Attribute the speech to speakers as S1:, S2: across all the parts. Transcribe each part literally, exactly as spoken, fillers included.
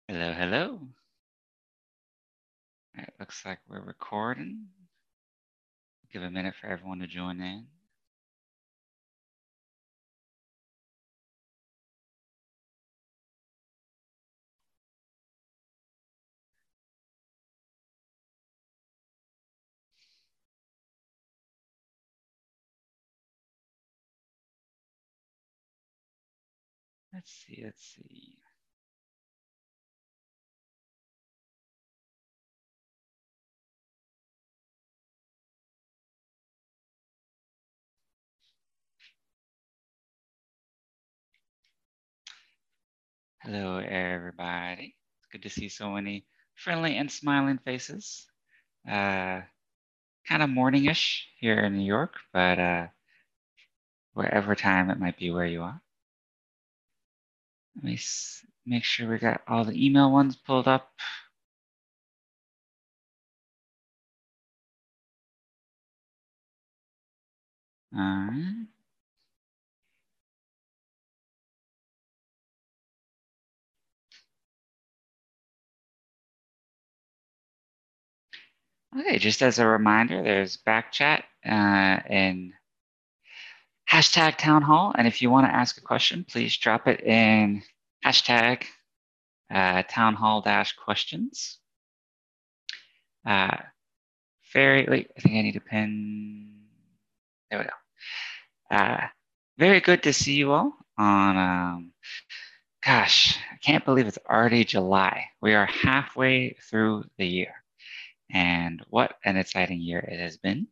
S1: Hello, hello. It looks like we're recording. Give a minute for everyone to join in. Let's see, let's see. Hello, everybody. It's good to see so many friendly and smiling faces. Uh, kind of morningish here in New York, but uh, wherever time it might be where you are. Let me make sure we got all the email ones pulled up. All right. Okay, just as a reminder, there's back chat uh, and hashtag town hall. And if you want to ask a question, please drop it in hashtag uh, town hall dash questions. Uh, very, wait, I think I need a pen. There we go. Uh, very good to see you all on, um, gosh, I can't believe it's already July. We are halfway through the year. And what an exciting year it has been.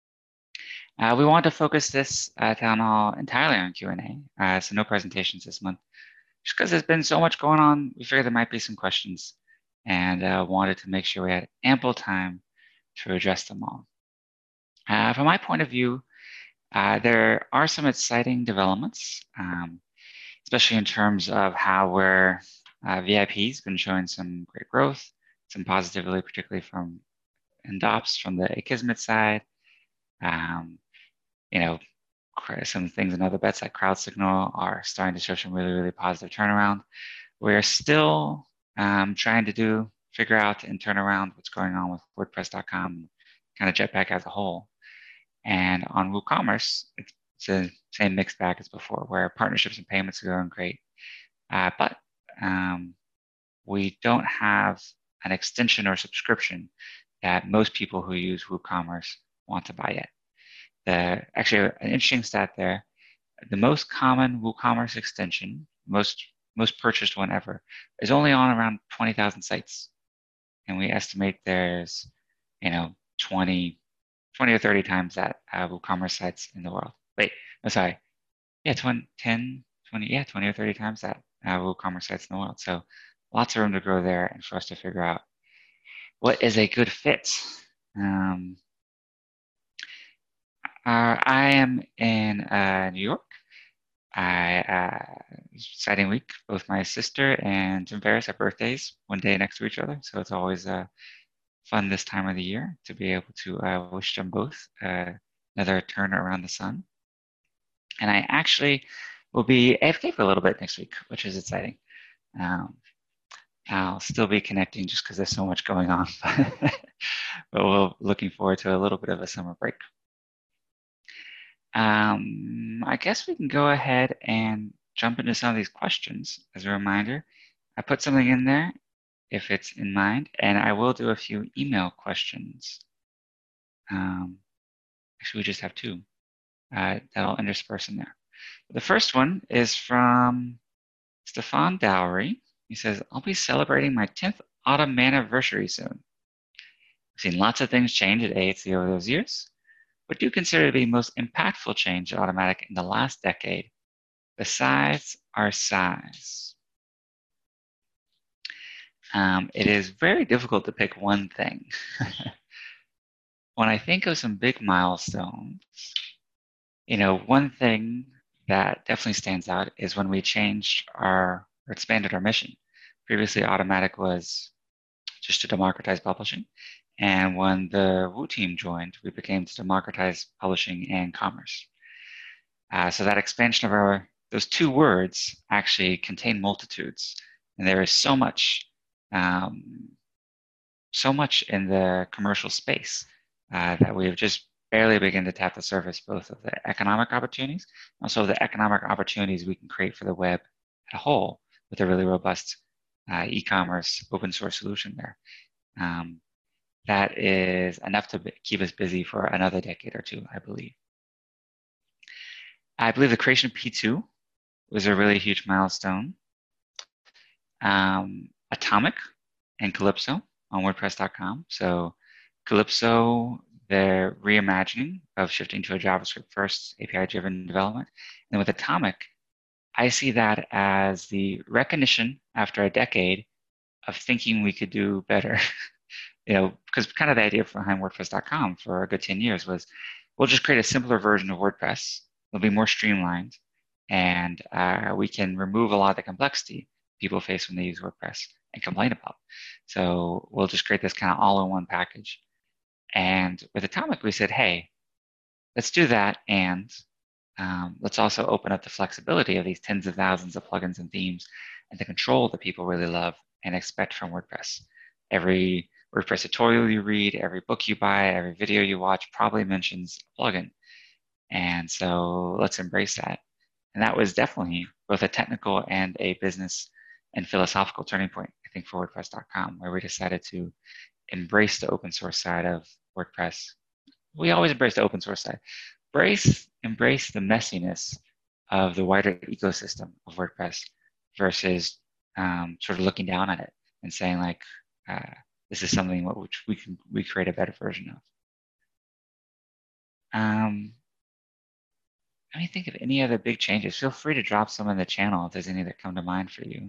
S1: Uh, we want to focus this uh, town hall entirely on Q and A, uh, so no presentations this month. Just because there's been so much going on, we figured there might be some questions and uh, wanted to make sure we had ample time to address them all. Uh, from my point of view, uh, there are some exciting developments, um, especially in terms of how we're uh, V I P's been showing some great growth, some positivity, particularly from N D O P S from the Akismet side. Um, you know, some things and other bets like CrowdSignal are starting to show some really, really positive turnaround. We're still um, trying to do, figure out and turn around what's going on with WordPress dot com, kind of Jetpack as a whole. And on WooCommerce, it's, it's the same mixed bag as before, where partnerships and payments are going great. Uh, but um, we don't have an extension or subscription that most people who use WooCommerce want to buy yet. The, actually, an interesting stat there, the most common WooCommerce extension, most most purchased one ever, is only on around twenty thousand sites. And we estimate there's, you know, twenty, twenty or thirty times that uh, WooCommerce sites in the world. Wait, I'm sorry. Yeah, twenty, ten, twenty, yeah, twenty or thirty times that uh, WooCommerce sites in the world. So lots of room to grow there and for us to figure out what is a good fit. Um, uh, I am in uh, New York. I uh, exciting week. Both my sister and Tim Ferriss have birthdays one day next to each other, so it's always uh, fun this time of the year to be able to uh, wish them both uh, another turn around the sun. And I actually will be A F K for a little bit next week, which is exciting. Um, I'll still be connecting just because there's so much going on, but we're looking forward to a little bit of a summer break. Um, I guess we can go ahead and jump into some of these questions. As a reminder, I put something in there if it's in mind, and I will do a few email questions. Um, actually, we just have two uh, that I'll intersperse in there. The first one is from Stefan Dowry. He says, I'll be celebrating my tenth autumn anniversary soon. I've seen lots of things change at A H C over those years. What do you consider to be the most impactful change at Automattic in the last decade, besides our size? Um, it is very difficult to pick one thing. When I think of some big milestones, you know, one thing that definitely stands out is when we changed our, or expanded our mission. Previously, Automattic was just to democratize publishing. And when the Woo team joined, we became to democratize publishing and commerce. Uh, so that expansion of our, those two words actually contain multitudes. And there is so much um, so much in the commercial space uh, that we've just barely begun to tap the surface, both of the economic opportunities, also the economic opportunities we can create for the web as a whole with a really robust uh, e-commerce open source solution there. Um, that is enough to keep us busy for another decade or two, I believe. I believe the creation of P two was a really huge milestone. Um, Atomic and Calypso on WordPress dot com. So Calypso, the reimagining of shifting to a JavaScript first A P I-driven development. And with Atomic, I see that as the recognition after a decade of thinking we could do better. You know, because kind of the idea behind WordPress dot com for a good ten years was we'll just create a simpler version of WordPress. It'll be more streamlined, and uh, we can remove a lot of the complexity people face when they use WordPress and complain about. So we'll just create this kind of all-in-one package. And with Atomic, we said, hey, let's do that, and um, let's also open up the flexibility of these tens of thousands of plugins and themes and the control that people really love and expect from WordPress. Every WordPress tutorial you read, every book you buy, every video you watch probably mentions a plugin. And so let's embrace that. And that was definitely both a technical and a business and philosophical turning point, I think, for WordPress dot com, where we decided to embrace the open source side of WordPress. We always embrace the open source side. Embrace, embrace the messiness of the wider ecosystem of WordPress versus um, sort of looking down on it and saying like, uh, this is something which we can we create a better version of. Um, let me think of any other big changes. Feel free to drop some in the channel if there's any that come to mind for you.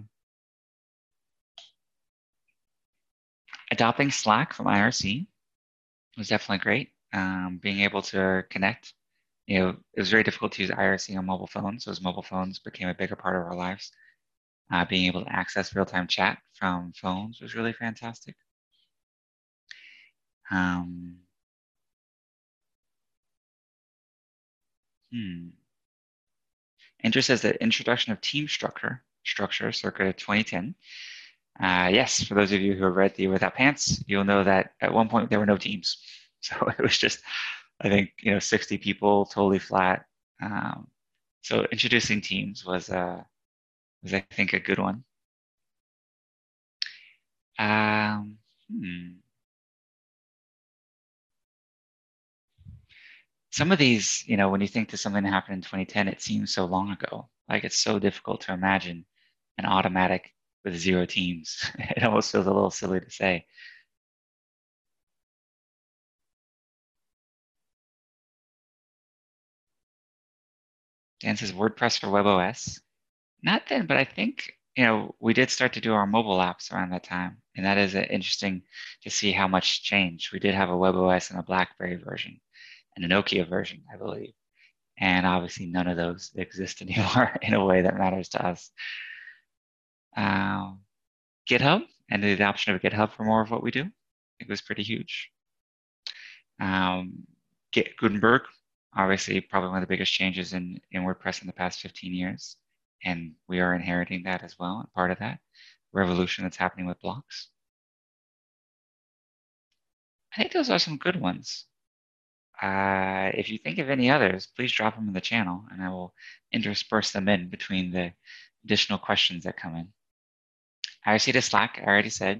S1: Adopting Slack from I R C was definitely great. Um, being able to connect, you know, it was very difficult to use I R C on mobile phones, so as mobile phones became a bigger part of our lives. Uh, being able to access real-time chat from phones was really fantastic. Um, hmm. Andrew says that introduction of team structure, structure circa twenty ten. Uh, yes, for those of you who have read the Without Pants, you'll know that at one point there were no teams. So it was just, I think, you know, sixty people, totally flat. Um, so introducing teams was, uh, was I think, a good one. Um, hmm. Some of these, you know, when you think to something that happened in twenty ten, it seems so long ago. Like it's so difficult to imagine an automatic with zero teams. It almost feels a little silly to say. Dan says WordPress for WebOS. Not then, but I think, you know, we did start to do our mobile apps around that time. And that is uh, interesting to see how much changed. We did have a WebOS and a BlackBerry version and a Nokia version, I believe. And obviously none of those exist anymore in a way that matters to us. Um, GitHub and the adoption of GitHub for more of what we do, I think was pretty huge. Um, Get Gutenberg, obviously probably one of the biggest changes in, in WordPress in the past fifteen years. And we are inheriting that as well, and part of that revolution that's happening with blocks. I think those are some good ones. Uh, if you think of any others, please drop them in the channel, and I will intersperse them in between the additional questions that come in. I R C to Slack, I already said.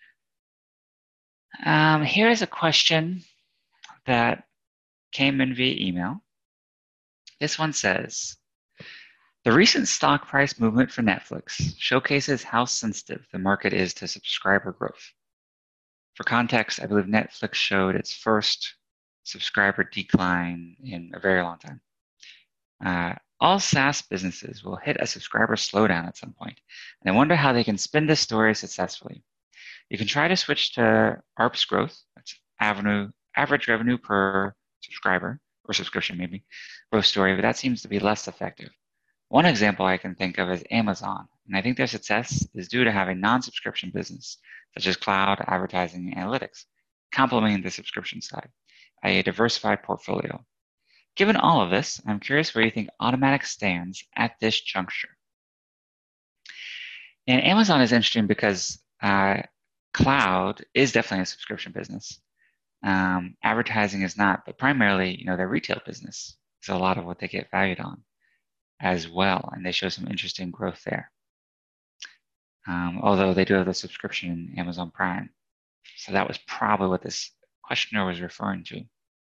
S1: Um, here is a question that came in via email. This one says, the recent stock price movement for Netflix showcases how sensitive the market is to subscriber growth. For context, I believe Netflix showed its first subscriber decline in a very long time. Uh, all SaaS businesses will hit a subscriber slowdown at some point, and I wonder how they can spin this story successfully. You can try to switch to A R P S growth, that's avenue, average revenue per subscriber, or subscription maybe, growth story, but that seems to be less effective. One example I can think of is Amazon, and I think their success is due to having non-subscription business, such as cloud, advertising, and analytics, complementing the subscription side, that is a diversified portfolio. Given all of this, I'm curious where you think Automattic stands at this juncture. And Amazon is interesting because uh, cloud is definitely a subscription business. Um, advertising is not, but primarily, you know, their retail business is a lot of what they get valued on as well, and they show some interesting growth there. Um, although they do have the subscription in Amazon Prime. So that was probably what this questioner was referring to.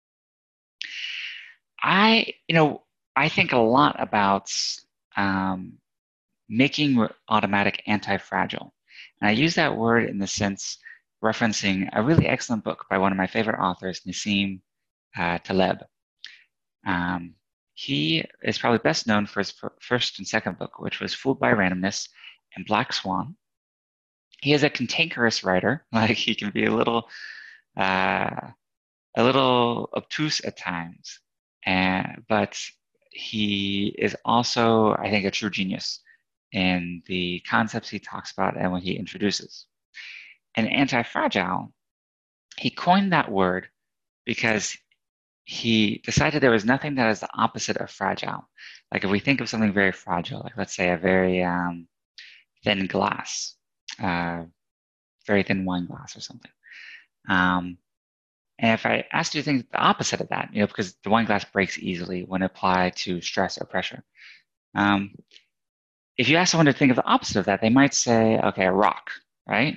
S1: I, you know, I think a lot about um, making Automattic anti-fragile. And I use that word in the sense referencing a really excellent book by one of my favorite authors, Nassim uh, Taleb. Um, he is probably best known for his first and second book, which was Fooled by Randomness and Black Swan. He is a cantankerous writer. Like he can be a little, uh, a little obtuse at times, and but he is also, I think, a true genius in the concepts he talks about and what he introduces. And anti-fragile, he coined that word because he decided there was nothing that is the opposite of fragile. Like if we think of something very fragile, like let's say a very um, thin glass, uh, very thin wine glass or something. Um, and if I asked you to think the opposite of that, you know, because the wine glass breaks easily when applied to stress or pressure. Um, if you ask someone to think of the opposite of that, they might say, okay, a rock, right?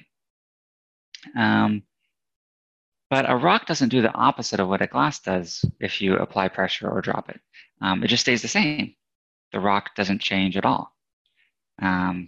S1: Um, but a rock doesn't do the opposite of what a glass does if you apply pressure or drop it. Um, it just stays the same. The rock doesn't change at all. Um,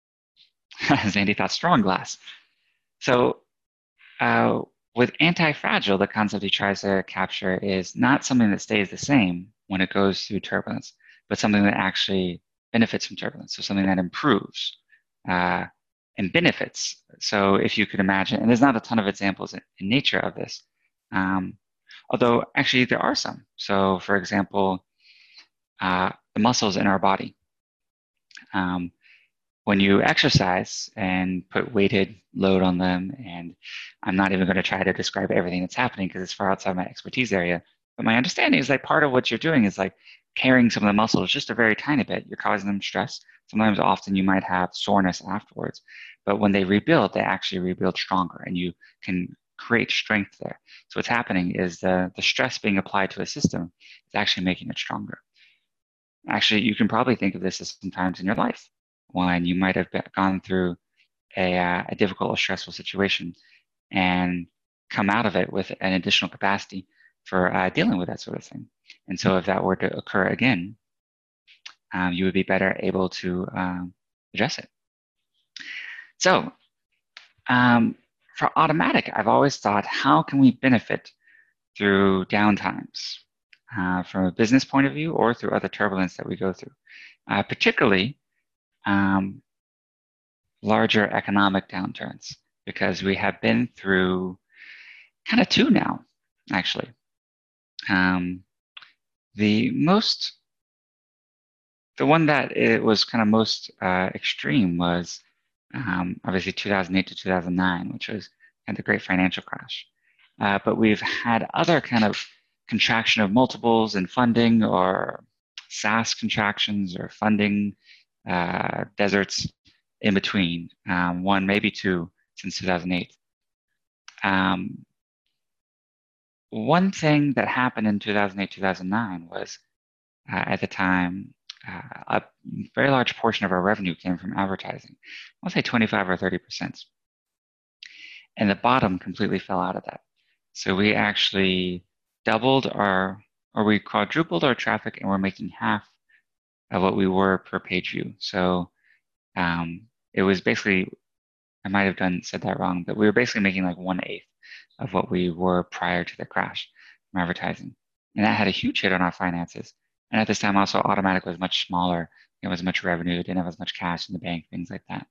S1: as Andy thought, strong glass. So uh, with anti-fragile, the concept he tries to capture is not something that stays the same when it goes through turbulence, but something that actually benefits from turbulence. So something that improves uh, and benefits. So if you could imagine, and there's not a ton of examples in, in nature of this, um, although actually there are some. So for example, uh, the muscles in our body. Um, when you exercise and put weighted load on them, and I'm not even going to try to describe everything that's happening because it's far outside my expertise area, but my understanding is like part of what you're doing is like carrying some of the muscles just a very tiny bit. You're causing them stress. Sometimes often you might have soreness afterwards, but when they rebuild, they actually rebuild stronger and you can create strength there. So what's happening is the, the stress being applied to a system is actually making it stronger. Actually, you can probably think of this as sometimes in your life when you might have been, gone through a, uh, a difficult or stressful situation and come out of it with an additional capacity for uh, dealing with that sort of thing. And so if that were to occur again, um, you would be better able to um, address it. So um, for Automattic, I've always thought, how can we benefit through downtimes uh, from a business point of view or through other turbulence that we go through, uh, particularly um, larger economic downturns, because we have been through kind of two now, actually. Um, the most, the one that it was kind of most uh, extreme was um, obviously two thousand eight to two thousand nine, which was kind of the great financial crash. Uh, but we've had other kind of contraction of multiples in funding or SaaS contractions or funding uh, deserts in between, um, one, maybe two, since two thousand eight. Um, one thing that happened in two thousand eight, two thousand nine was uh, at the time, uh, a very large portion of our revenue came from advertising. I'll say twenty-five or thirty percent. And the bottom completely fell out of that. So we actually doubled our, or we quadrupled our traffic, and we're making half of what we were per page view. So um, it was basically, I might have done said that wrong, but we were basically making like one eighth of what we were prior to the crash from advertising. And that had a huge hit on our finances. And at this time, also, Automattic was much smaller. It was much revenue, didn't have as much cash in the bank, things like that.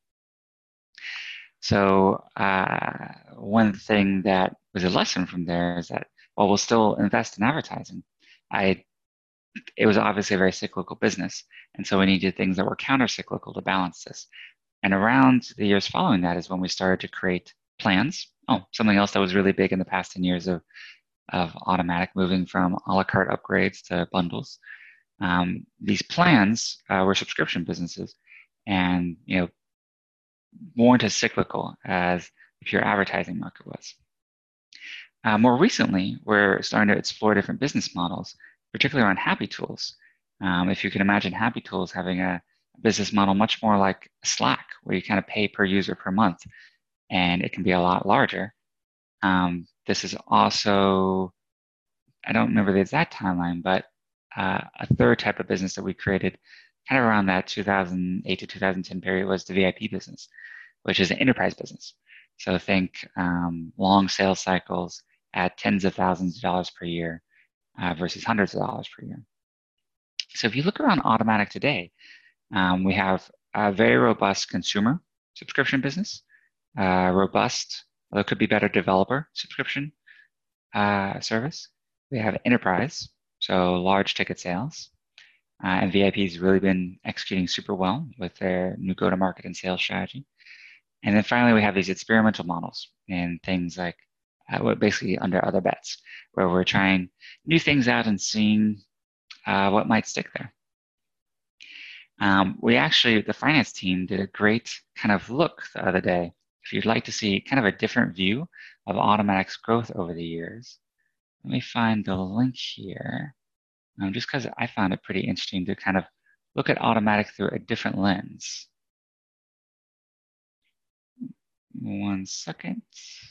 S1: So uh, one thing that was a lesson from there is that while we'll still invest in advertising, I it was obviously a very cyclical business. And so we needed things that were counter-cyclical to balance this. And around the years following that is when we started to create plans. Oh, something else that was really big in the past ten years of, of Automattic, moving from a la carte upgrades to bundles. Um, these plans uh, were subscription businesses and, you know, weren't as cyclical as if your advertising market was. Uh, more recently, we're starting to explore different business models, particularly around Happy Tools. Um, if you can imagine Happy Tools having a business model much more like Slack, where you kind of pay per user per month, and it can be a lot larger. Um, this is also, I don't remember the exact timeline, but uh, a third type of business that we created kind of around that two thousand eight to two thousand ten period was the V I P business, which is an enterprise business. So think um, long sales cycles at tens of thousands of dollars per year uh, versus hundreds of dollars per year. So if you look around Automattic today, um, we have a very robust consumer subscription business, uh, robust, although it could be better, developer subscription uh, service. We have enterprise, so large ticket sales. Uh, and V I P has really been executing super well with their new go-to-market and sales strategy. And then finally, we have these experimental models and things like uh, basically under other bets, where we're trying new things out and seeing uh, what might stick there. Um, we actually, the finance team did a great kind of look the other day. If you'd like to see kind of a different view of Automattic's growth over the years, let me find the link here. Um, just because I found it pretty interesting to kind of look at Automattic through a different lens. One second.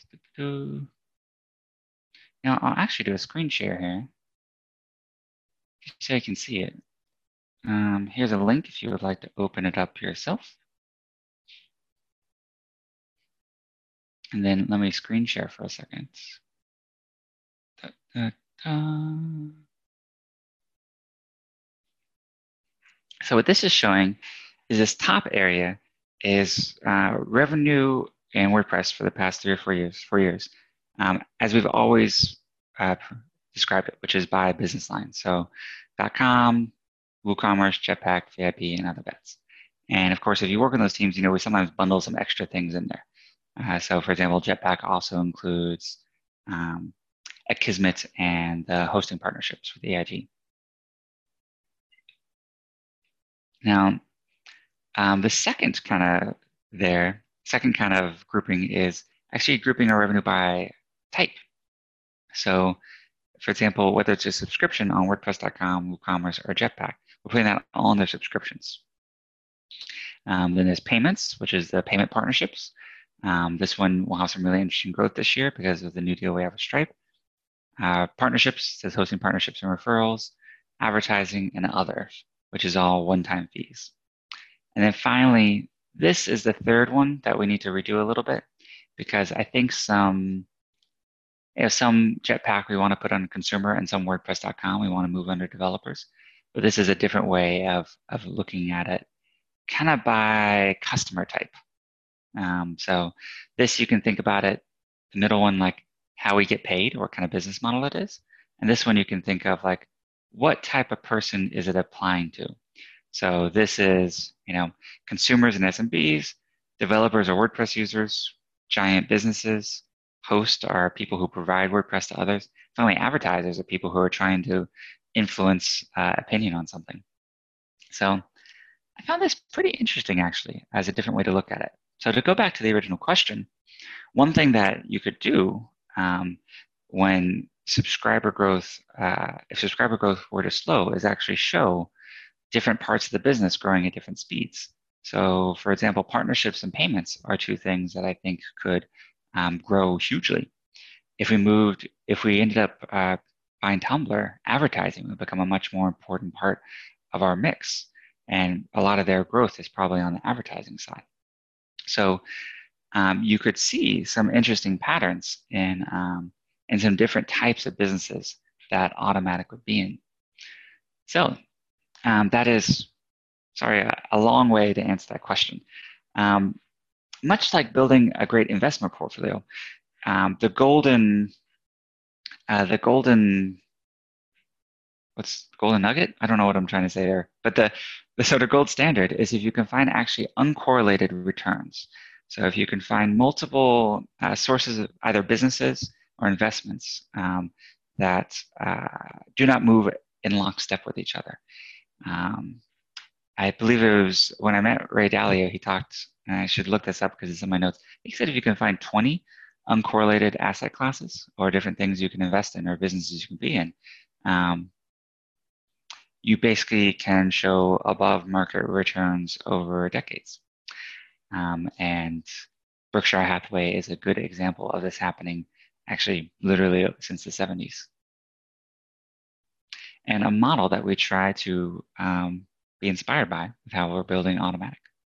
S1: Now I'll actually do a screen share here, so you can see it. Um, here's a link if you would like to open it up yourself. And then let me screen share for a second. Da, da, da. So what this is showing is this top area is uh, revenue in WordPress for the past three or four years, four years, um, as we've always uh, described it, which is by business line. So .com, WooCommerce, Jetpack, V I P, and other bets. And of course, if you work on those teams, you know, we sometimes bundle some extra things in there. Uh, so for example, Jetpack also includes um, Akismet and the hosting partnerships with A I G. Now, um, the second kind of there, second kind of grouping is actually grouping our revenue by type. So for example, whether it's a subscription on WordPress dot com, WooCommerce, or Jetpack, we're putting that all in their subscriptions. Um, then there's payments, which is the payment partnerships. Um, this one will have some really interesting growth this year because of the new deal we have with Stripe. Uh, partnerships, says hosting partnerships and referrals, advertising, and others, which is all one-time fees. And then finally, this is the third one that we need to redo a little bit because I think some, you know, some Jetpack we want to put on consumer and some WordPress dot com we want to move under developers. But this is a different way of, of looking at it, kind of by customer type. Um, so this, you can think about it, the middle one, like how we get paid, what kind of business model it is. And this one you can think of like, what type of person is it applying to? So this is, you know, consumers and S M Bs, developers or WordPress users, giant businesses, hosts are people who provide WordPress to others. Finally, advertisers are people who are trying to influence uh, opinion on something. So I found this pretty interesting, actually, as a different way to look at it. So to go back to the original question, one thing that you could do um, when subscriber growth, uh, if subscriber growth were to slow, is actually show different parts of the business growing at different speeds. So for example, partnerships and payments are two things that I think could um, grow hugely. If we moved, if we ended up uh, buying Tumblr, advertising would become a much more important part of our mix. And a lot of their growth is probably on the advertising side. So um, you could see some interesting patterns in, um, in some different types of businesses that Automattic would be in. So um, that is, sorry, a, a long way to answer that question. Um, much like building a great investment portfolio, um, the golden, uh, the golden, what's golden nugget? I don't know what I'm trying to say there, but the, the sort of gold standard is if you can find actually uncorrelated returns. So if you can find multiple uh, sources of either businesses or investments um, that uh, do not move in lockstep with each other. Um, I believe it was when I met Ray Dalio, he talked and I should look this up because it's in my notes. He said if you can find twenty uncorrelated asset classes or different things you can invest in or businesses you can be in, um, you basically can show above market returns over decades. Um, and Berkshire Hathaway is a good example of this happening, actually, literally since the seventies. And a model that we try to um, be inspired by with how we're building Automattic.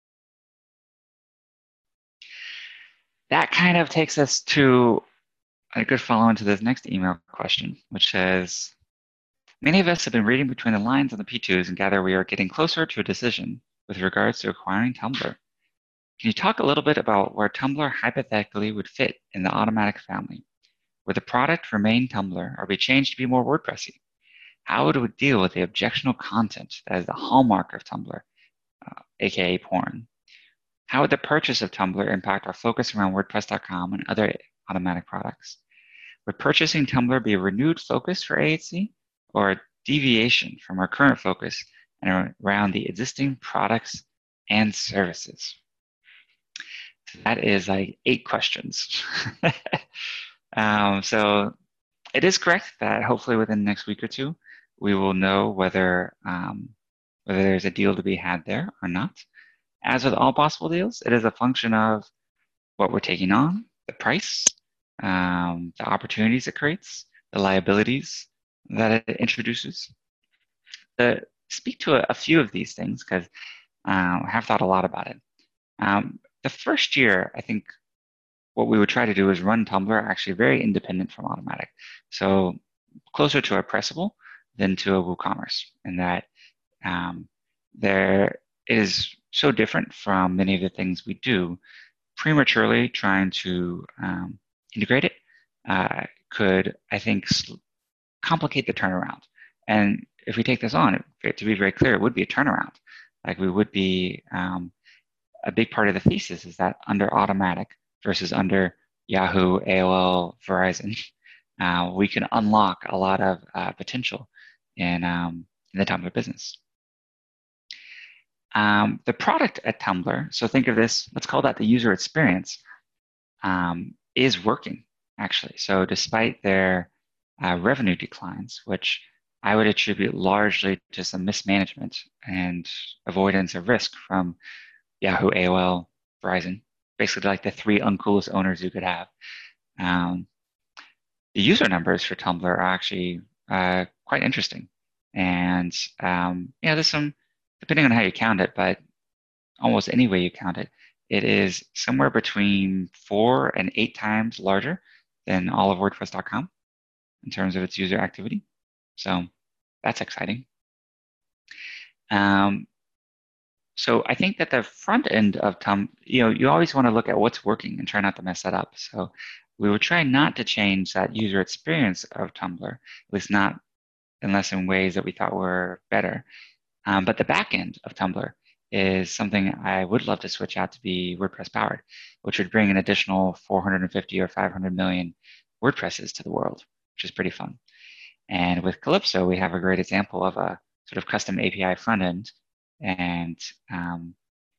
S1: That kind of takes us to a good follow-on to this next email question, which says, many of us have been reading between the lines on the P twos and gather we are getting closer to a decision with regards to acquiring Tumblr. Can you talk a little bit about where Tumblr hypothetically would fit in the Automattic family? Would the product remain Tumblr or be changed to be more WordPressy? How would it deal with the objectionable content that is the hallmark of Tumblr, uh, aka porn? How would the purchase of Tumblr impact our focus around WordPress dot com and other Automattic products? Would purchasing Tumblr be a renewed focus for A H C or a deviation from our current focus and around the existing products and services? That is like eight questions. um, so it is correct that hopefully within the next week or two, we will know whether um, whether there's a deal to be had there or not. As with all possible deals, it is a function of what we're taking on, the price, um, the opportunities it creates, the liabilities that it introduces. To speak to a, a few of these things, because uh, I have thought a lot about it. Um, the first year, I think what we would try to do is run Tumblr actually very independent from Automattic. So closer to a Pressable than to a WooCommerce, in that um, there is so different from many of the things we do. Prematurely trying to um, integrate it uh, could, I think, complicate the turnaround. And if we take this on, it, to be very clear, it would be a turnaround. Like we would be, um, a big part of the thesis is that under Automattic versus under Yahoo, A O L, Verizon, uh, we can unlock a lot of uh, potential in, um, in the Tumblr business. Um, the product at Tumblr, so think of this, let's call that the user experience, um, is working, actually. So despite their uh, revenue declines, which I would attribute largely to some mismanagement and avoidance of risk from Yahoo, A O L, Verizon, basically like the three uncoolest owners you could have. Um, the user numbers for Tumblr are actually uh, quite interesting. And um, yeah, there's some, depending on how you count it, but almost any way you count it, it is somewhere between four and eight times larger than all of WordPress dot com in terms of its user activity. So that's exciting. Um, so I think that the front end of Tumblr, you know, you always want to look at what's working and try not to mess that up. So we would try not to change that user experience of Tumblr, at least not unless in ways that we thought were better. Um, but the back end of Tumblr is something I would love to switch out to be WordPress powered, which would bring an additional four hundred fifty or five hundred million WordPresses to the world, which is pretty fun. And with Calypso, we have a great example of a sort of custom A P I front end, and um,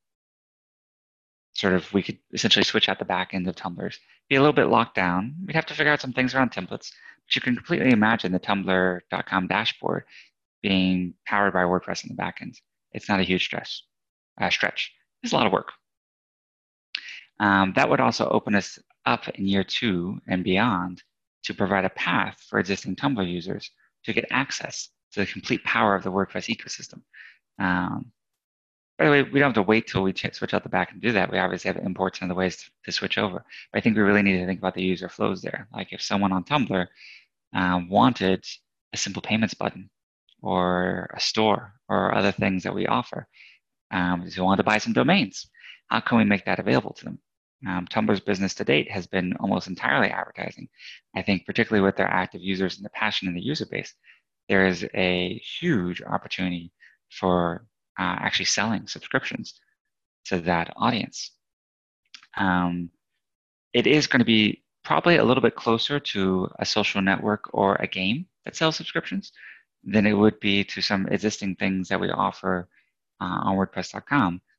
S1: sort of we could essentially switch out the back end of Tumblr's, be a little bit locked down. We'd have to figure out some things around templates, but you can completely imagine the Tumblr dot com dashboard being powered by WordPress in the back end. It's not a huge stress, uh, stretch. It's a lot of work. Um, that would also open us up in year two and beyond to provide a path for existing Tumblr users to get access to the complete power of the WordPress ecosystem. Um, by the way, we don't have to wait till we switch out the back and do that. We obviously have imports and other ways to, to switch over. But I think we really need to think about the user flows there. Like if someone on Tumblr uh, wanted a simple payments button, or a store, or other things that we offer. Um, if you want to buy some domains, how can we make that available to them? Um, Tumblr's business to date has been almost entirely advertising. I think particularly with their active users and the passion in the user base, there is a huge opportunity for uh, actually selling subscriptions to that audience. Um, it is going to be probably a little bit closer to a social network or a game that sells subscriptions than it would be to some existing things that we offer uh, on WordPress dot com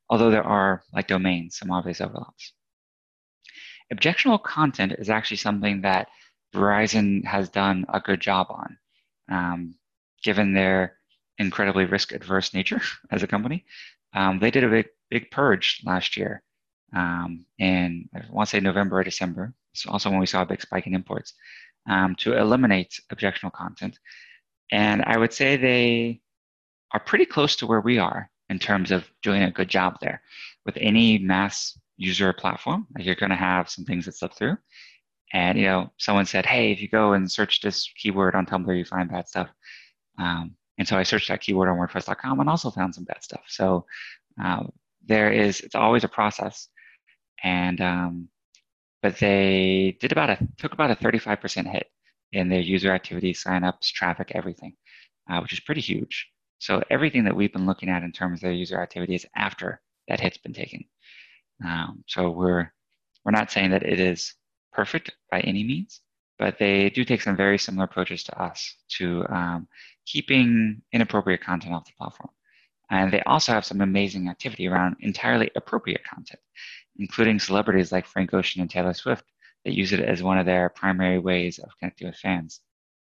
S1: although there are, like domains, some obvious overlaps. Objectionable content is actually something that Verizon has done a good job on, um, given their incredibly risk-adverse nature as a company. Um, they did a big, big purge last year, um, in I want to say November or December. It's also when we saw a big spike in imports, um, to eliminate objectionable content. And I would say they are pretty close to where we are in terms of doing a good job there. With any mass user platform, like you're going to have some things that slip through. And you know, someone said, "Hey, if you go and search this keyword on Tumblr, you find bad stuff." Um, and so I searched that keyword on WordPress dot com and also found some bad stuff. So uh, there is, it's always a process. And um, but they did about a took about a thirty-five percent hit in their user activity, signups, traffic, everything, uh, which is pretty huge. So everything that we've been looking at in terms of their user activity is after that hit's been taken. Um, so we're we're not saying that it is perfect by any means, but they do take some very similar approaches to us to um, keeping inappropriate content off the platform. And they also have some amazing activity around entirely appropriate content, including celebrities like Frank Ocean and Taylor Swift that use it as one of their primary ways of connecting with fans.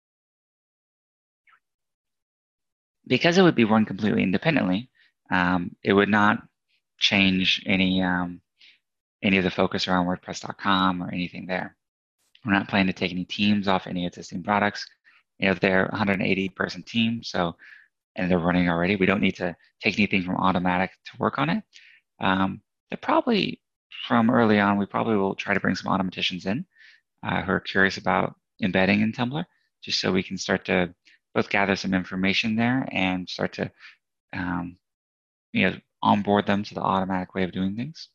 S1: Because it would be run completely independently, um, it would not change any um, any of the focus around WordPress dot com or anything there. We're not planning to take any teams off any existing products. You know, they're a one hundred eighty person team, so and they're running already. We don't need to take anything from Automattic to work on it. Um, they're probably from early on, we probably will try to bring some automaticians in uh, who are curious about embedding in Tumblr, just so we can start to both gather some information there and start to um, you know, onboard them to the Automattic way of doing things.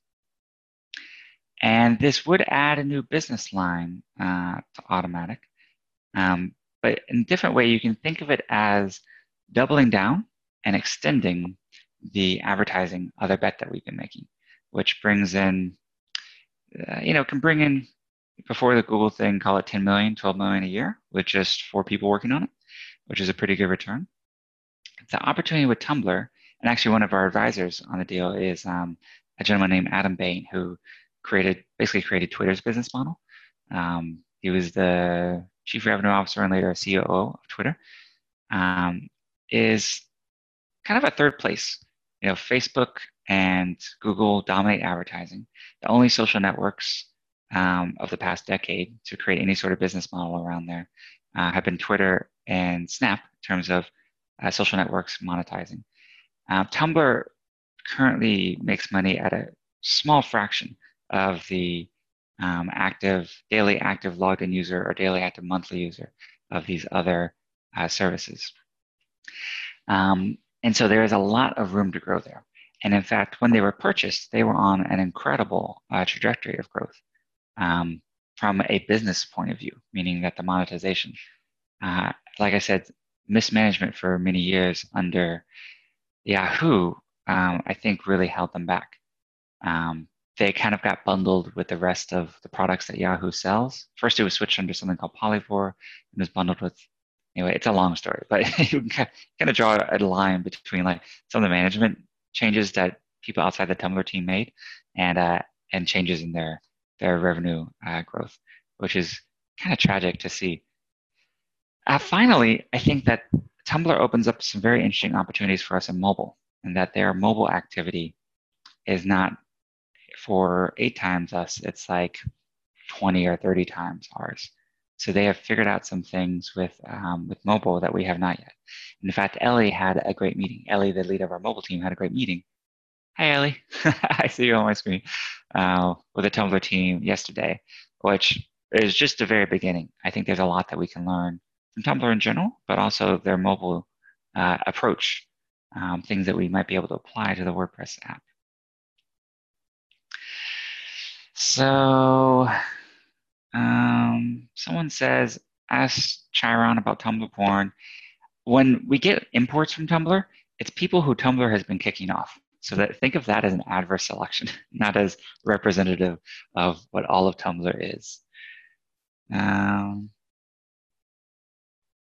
S1: And this would add a new business line uh, to Automattic. Um, but in a different way, you can think of it as doubling down and extending the advertising other bet that we've been making, which brings in, uh, you know, can bring in before the Google thing, call it ten million, twelve million a year with just four people working on it, which is a pretty good return. The opportunity with Tumblr, and actually one of our advisors on the deal is um, a gentleman named Adam Bain, who created, basically created Twitter's business model. Um, he was the chief revenue officer and later C O O of Twitter, um, is kind of a third place. You know, Facebook and Google dominate advertising. The only social networks um, of the past decade to create any sort of business model around there uh, have been Twitter and Snap in terms of uh, social networks monetizing. Uh, Tumblr currently makes money at a small fraction of the um, active, daily active logged in user or daily active monthly user of these other uh, services. Um, and so there is a lot of room to grow there. And in fact, when they were purchased, they were on an incredible uh, trajectory of growth um, from a business point of view, meaning that the monetization, uh, like I said, mismanagement for many years under Yahoo, um, I think really held them back. Um, they kind of got bundled with the rest of the products that Yahoo sells. First, it was switched under something called Polyvore and was bundled with, anyway, it's a long story, but you can kind of draw a line between like some of the management changes that people outside the Tumblr team made and uh, and changes in their their revenue uh, growth, which is kind of tragic to see. Uh, finally, I think that Tumblr opens up some very interesting opportunities for us in mobile, and that their mobile activity is not for eight times us, it's like twenty or thirty times ours. So they have figured out some things with um, with mobile that we have not yet. And in fact, Ellie had a great meeting. Ellie, the lead of our mobile team, had a great meeting. Hi, Ellie. I see you on my screen uh, with the Tumblr team yesterday, which is just the very beginning. I think there's a lot that we can learn from Tumblr in general, but also their mobile uh, approach, um, things that we might be able to apply to the WordPress app. So um, someone says, ask Chiron about Tumblr porn. When we get imports from Tumblr, it's people who Tumblr has been kicking off. So that think of that as an adverse selection, not as representative of what all of Tumblr is. Um,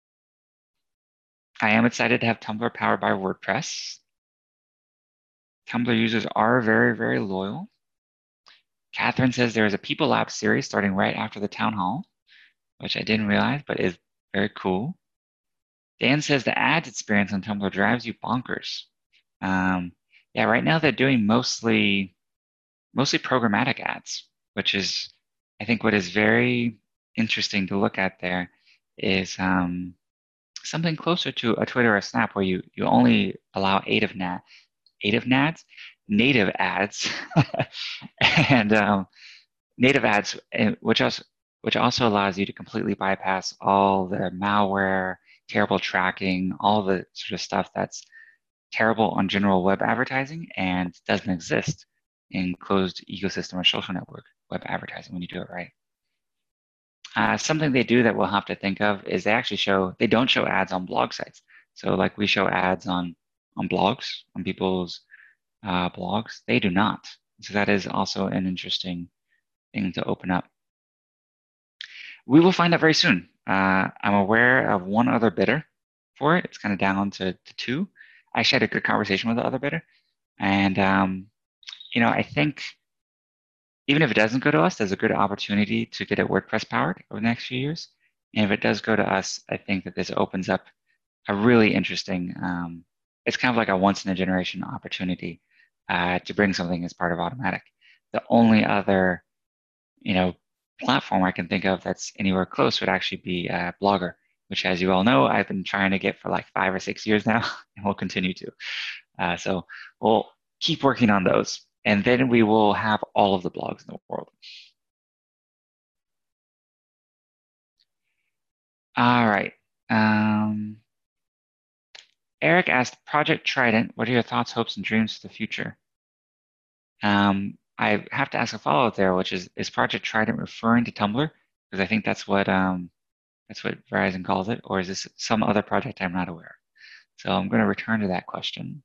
S1: I am excited to have Tumblr powered by WordPress. Tumblr users are very, very loyal. Catherine says there is a People Lab series starting right after the town hall, which I didn't realize, but is very cool. Dan says the ads experience on Tumblr drives you bonkers. Um, yeah, right now they're doing mostly mostly programmatic ads, which is, I think, what is very interesting to look at there is um, something closer to a Twitter or a Snap where you you only allow eight of nat eight of nats native ads and um, native ads, eh, which also which also allows you to completely bypass all the malware, terrible tracking, all the sort of stuff that's terrible on general web advertising and doesn't exist in closed ecosystem or social network web advertising when you do it right. Uh, something they do that we'll have to think of is they actually show, they don't show ads on blog sites. So like we show ads on, on blogs, on people's uh, blogs, they do not. So that is also an interesting thing to open up. We will find out very soon. Uh, I'm aware of one other bidder for it. It's kind of down to, to two. I actually had a good conversation with the other bidder. And, um, you know, I think even if it doesn't go to us, there's a good opportunity to get it WordPress powered over the next few years. And if it does go to us, I think that this opens up a really interesting, um, it's kind of like a once in a generation opportunity uh, to bring something as part of Automattic. The only other, you know, platform I can think of that's anywhere close would actually be uh, Blogger, which, as you all know, I've been trying to get for like five or six years now, and will continue to. Uh, so we'll keep working on those, and then we will have all of the blogs in the world. All right. Um, Eric asked, Project Trident, what are your thoughts, hopes, and dreams for the future? Um, I have to ask a follow-up there, which is, is Project Trident referring to Tumblr? Because I think that's what um, that's what Verizon calls it, or is this some other project I'm not aware of? So I'm going to return to that question.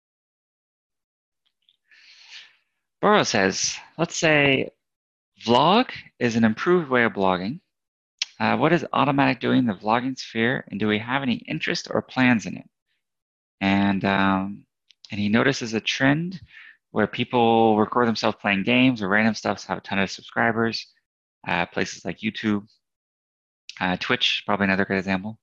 S1: Burrow says, let's say vlog is an improved way of blogging. Uh, what is Automattic doing in the vlogging sphere, and do we have any interest or plans in it? And um, and he notices a trend where people record themselves playing games or random stuff, have a ton of subscribers. Uh, places like YouTube, uh, Twitch, probably another good example.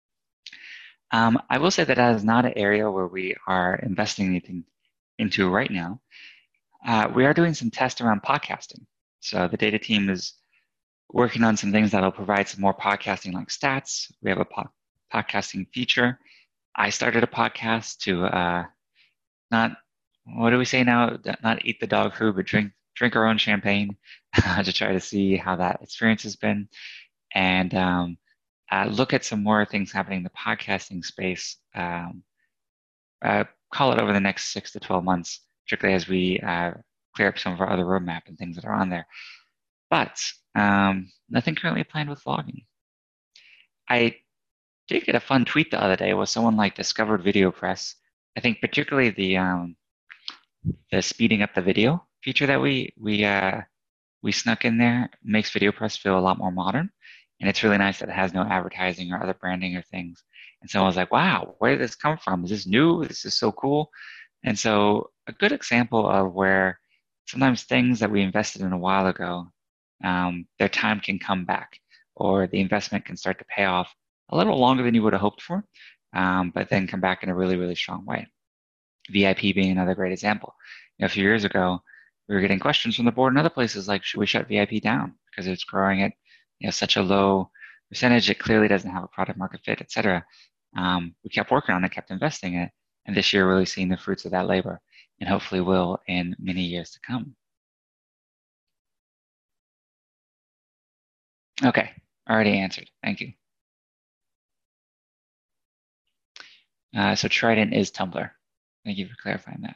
S1: Um, I will say that that is not an area where we are investing anything into right now. Uh, we are doing some tests around podcasting. So the data team is working on some things that'll provide some more podcasting like stats. We have a po- podcasting feature. I started a podcast to uh, not, what do we say now? Not eat the dog food, but drink drink our own champagne to try to see how that experience has been. And um, uh, look at some more things happening in the podcasting space. Um, uh, call it over the next six to twelve months, particularly as we uh, clear up some of our other roadmap and things that are on there. But um, nothing currently planned with vlogging. I did get a fun tweet the other day with someone like discovered Video Press. I think particularly the um, the speeding up the video feature that we we uh, we snuck in there makes Video Press feel a lot more modern. And it's really nice that it has no advertising or other branding or things. And so I was like, wow, where did this come from? Is this new? This is so cool. And so a good example of where sometimes things that we invested in a while ago, um, their time can come back, or the investment can start to pay off a little longer than you would have hoped for, um, but then come back in a really, really strong way. V I P being another great example. You know, a few years ago, we were getting questions from the board and other places like, should we shut V I P down because it's growing at you know such a low percentage? It clearly doesn't have a product market fit, et cetera. Um, we kept working on it, kept investing in it, and this year really seeing the fruits of that labor, and hopefully will in many years to come. Okay, already answered. Thank you. Uh, so Trident is Tumblr. Thank you for clarifying that.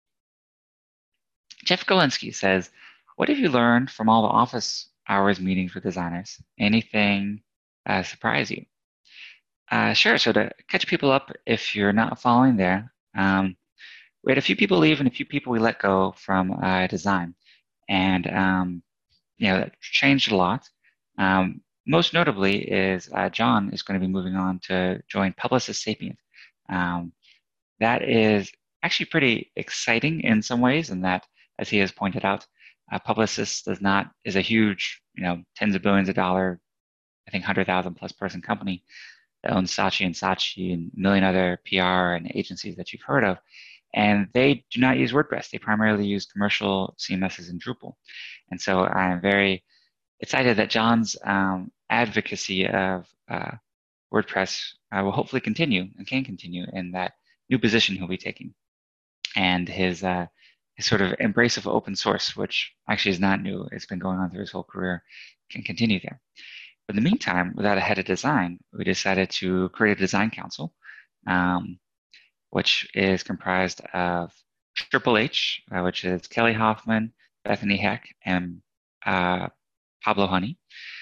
S1: Jeff Golinsky says, what have you learned from all the office hours meetings with designers? Anything uh, surprise you? Uh, sure. So to catch people up, if you're not following there, um, we had a few people leave and a few people we let go from uh, design. And, um, you know, that changed a lot. Um, most notably is uh, John is going to be moving on to join Publicis Sapient. Um, that is actually pretty exciting in some ways in that, as he has pointed out, uh, Publicis does not is a huge, you know, tens of billions of dollar, I think one hundred thousand plus person company that owns Saatchi and Saatchi and a million other P R and agencies that you've heard of. And they do not use WordPress. They primarily use commercial C M Ss in Drupal. And so I'm very excited that John's um, advocacy of uh, WordPress uh, will hopefully continue and can continue in that new position he'll be taking. And his, uh, his sort of embrace of open source, which actually is not new, it's been going on through his whole career, can continue there. But in the meantime, without a head of design, we decided to create a design council, um, which is comprised of Triple H, uh, which is Kelly Hoffman, Bethany Heck, and uh, Pablo Honey.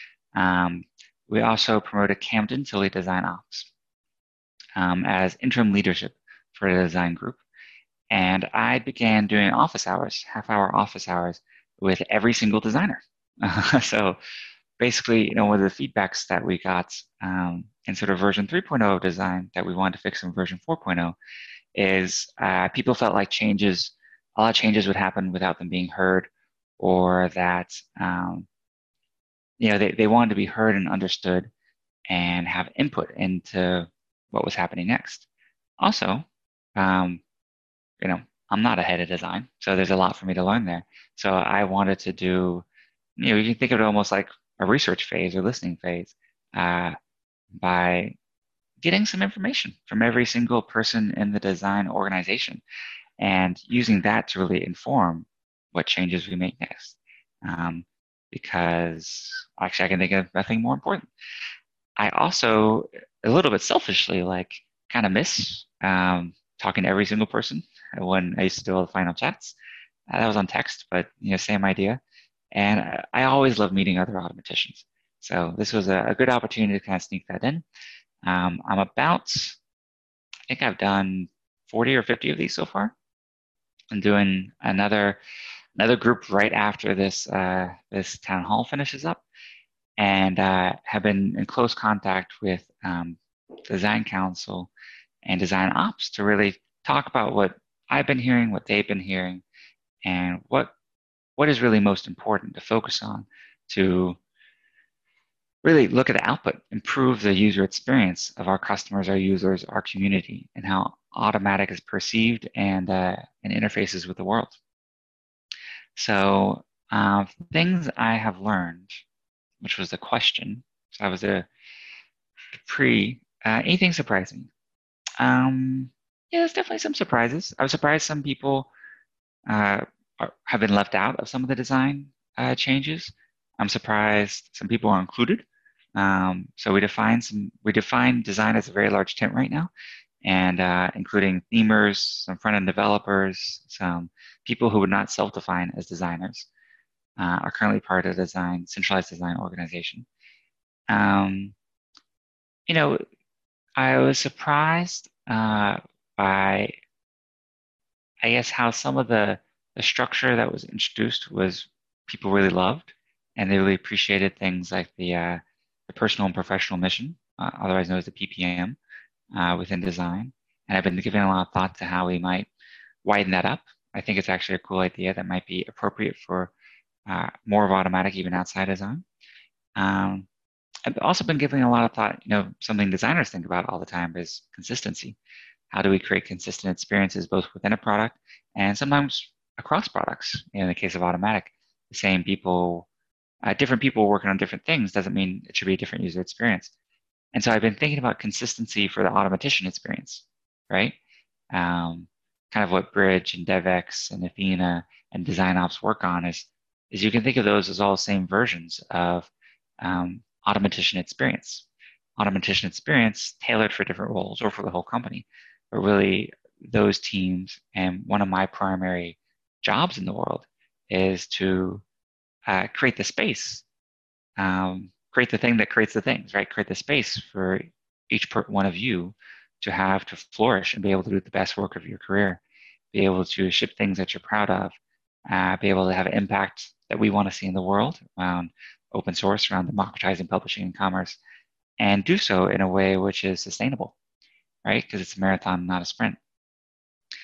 S1: Um, we also promoted Camden to lead design ops um, as interim leadership for the design group. And I began doing office hours, half hour office hours with every single designer. So basically, you know, one of the feedbacks that we got um, in sort of version three point oh of design that we wanted to fix in version four point oh is uh, people felt like changes, a lot of changes would happen without them being heard, or that, um, you know, they, they wanted to be heard and understood and have input into what was happening next. Also, um, you know, I'm not a head of design, so there's a lot for me to learn there. So I wanted to do, you know, you can think of it almost like a research phase or listening phase uh, by getting some information from every single person in the design organization and using that to really inform what changes we make next. Um, because actually, I can think of nothing more important. I also, a little bit selfishly, like kind of miss um, talking to every single person when I used to do all the final chats. Uh, that was on text, but you know, same idea. And I, I always love meeting other automaticians. So this was a, a good opportunity to kind of sneak that in. Um, I'm about, I think I've done forty or fifty of these so far. I'm doing another another group right after this uh, this town hall finishes up, and uh, have been in close contact with um, Design Council and Design Ops to really talk about what I've been hearing, what they've been hearing, and what what is really most important to focus on to really look at the output, improve the user experience of our customers, our users, our community, and how Automattic is perceived and, uh, and interfaces with the world. So uh, things I have learned, which was the question. So I was a pre, uh, anything surprising? Um, yeah, there's definitely some surprises. I was surprised some people uh, are, have been left out of some of the design uh, changes. I'm surprised some people are included. Um, so we define some, we define design as a very large tent right now, and uh, including themers, some front-end developers, some people who would not self-define as designers uh, are currently part of the design, centralized design organization. Um, you know, I was surprised uh, by, I guess, how some of the, the structure that was introduced was people really loved, and they really appreciated things like the uh, the personal and professional mission, uh, otherwise known as the P P M, uh, within design. And I've been giving a lot of thought to how we might widen that up. I think it's actually a cool idea that might be appropriate for uh, more of Automattic, even outside design. Um, I've also been giving a lot of thought, you know, something designers think about all the time is consistency. How do we create consistent experiences both within a product and sometimes across products? In the case of Automattic, the same people, uh, different people working on different things doesn't mean it should be a different user experience. And so I've been thinking about consistency for the automatician experience, right? Um, kind of what Bridge and DevX and Athena and DesignOps work on is, is you can think of those as all the same versions of um, automatician experience. Automatician experience tailored for different roles or for the whole company, but really those teams. And one of my primary jobs in the world is to uh, create the space, um, create the thing that creates the things, right? Create the space for each per- one of you to have to flourish and be able to do the best work of your career, be able to ship things that you're proud of, uh, be able to have an impact that we want to see in the world around open source, around democratizing publishing and commerce, and do so in a way which is sustainable, right? Because it's a marathon, not a sprint.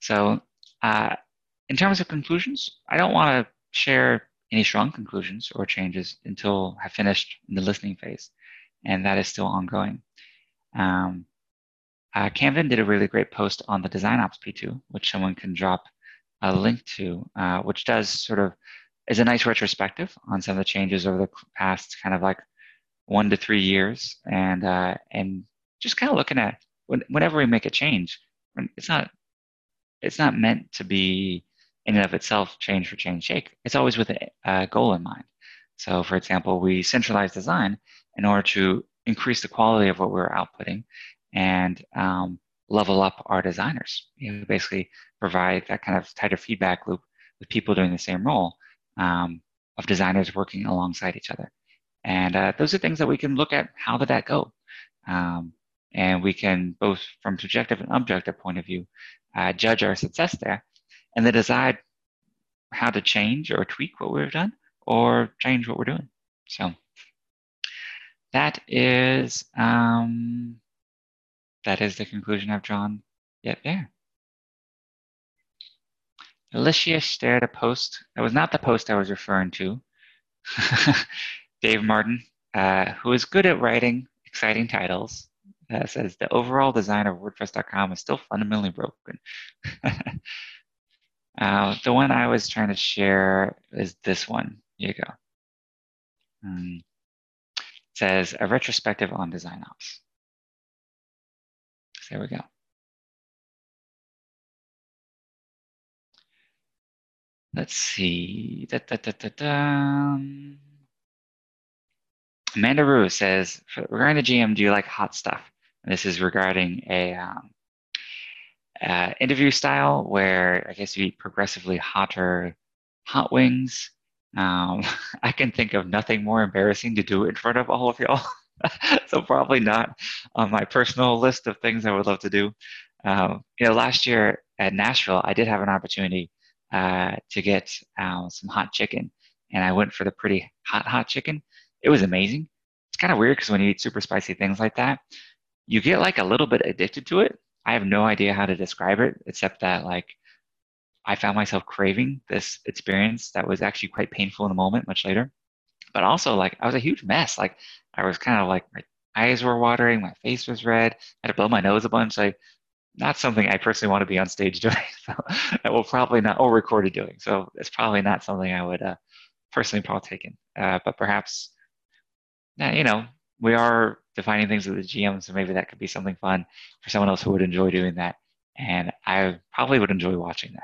S1: So uh, in terms of conclusions, I don't want to share any strong conclusions or changes until I finished the listening phase, and that is still ongoing. Um, uh, Camden did a really great post on the Design Ops P two, which someone can drop a link to, uh, which does sort of is a nice retrospective on some of the changes over the past kind of like one to three years, and uh, and just kind of looking at when, whenever we make a change, it's not it's not meant to be in and of itself change for change sake. It's always with a, a goal in mind. So, for example, we centralize design in order to increase the quality of what we're outputting and um, level up our designers. You know, basically provide that kind of tighter feedback loop with people doing the same role um, of designers working alongside each other. And uh, those are things that we can look at. How did that go? Um, and we can both from subjective and objective point of view uh, judge our success there, and then decide how to change or tweak what we've done or change what we're doing. So that is um, that is the conclusion I've drawn yet there. Alicia shared a post. That was not the post I was referring to. Dave Martin, uh, who is good at writing exciting titles, uh, says the overall design of WordPress dot com is still fundamentally broken. uh, the one I was trying to share is this one. Here you go. Um, it says a retrospective on design ops. So there we go. Let's see. Da, da, da, da, da. Amanda Rue says, regarding the G M, do you like hot stuff? And this is regarding a um, uh, interview style where I guess you eat progressively hotter hot wings. Um, I can think of nothing more embarrassing to do in front of all of y'all. So probably not on my personal list of things I would love to do. Um, you know, last year at Nashville, I did have an opportunity uh, to get uh, some hot chicken, and I went for the pretty hot, hot chicken. It was amazing. It's kind of weird because when you eat super spicy things like that, you get like a little bit addicted to it. I have no idea how to describe it, except that like I found myself craving this experience that was actually quite painful in the moment much later. But also like I was a huge mess. Like I was kind of like my eyes were watering, my face was red, I had to blow my nose a bunch. Like not something I personally want to be on stage doing. So I will probably not, or recorded doing. So it's probably not something I would uh, personally partake in. Uh, but perhaps, you know, we are defining things with the G M, so maybe that could be something fun for someone else who would enjoy doing that. And I probably would enjoy watching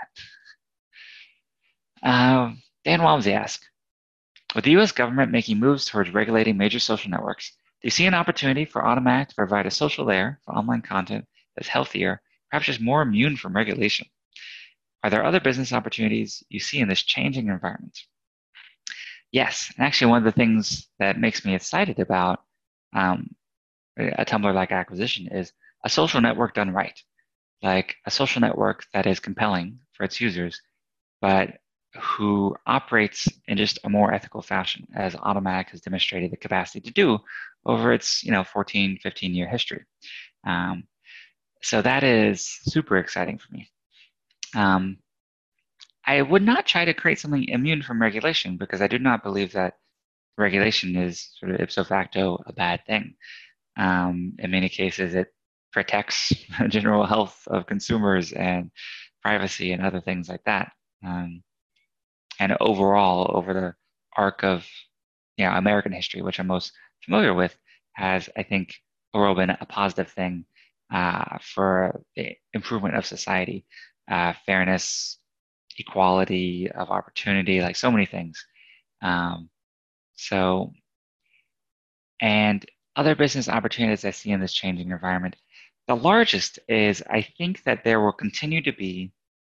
S1: that. Um, Dan Walmsley asks, with the U S government making moves towards regulating major social networks, do you see an opportunity for Automattic to provide a social layer for online content that's healthier, perhaps just more immune from regulation? Are there other business opportunities you see in this changing environment? Yes, and actually one of the things that makes me excited about um, a Tumblr-like acquisition is a social network done right, like a social network that is compelling for its users, but who operates in just a more ethical fashion, as Automattic has demonstrated the capacity to do over its, you know, fourteen, fifteen year history. Um, so that is super exciting for me. Um, I would not try to create something immune from regulation because I do not believe that regulation is sort of ipso facto a bad thing. Um, in many cases, it protects the general health of consumers and privacy and other things like that. Um, and overall, over the arc of you know, American history, which I'm most familiar with, has, I think, overall been a positive thing uh, for the improvement of society, uh, fairness, equality of opportunity, like so many things. Um, so, and other business opportunities I see in this changing environment, the largest is I think that there will continue to be,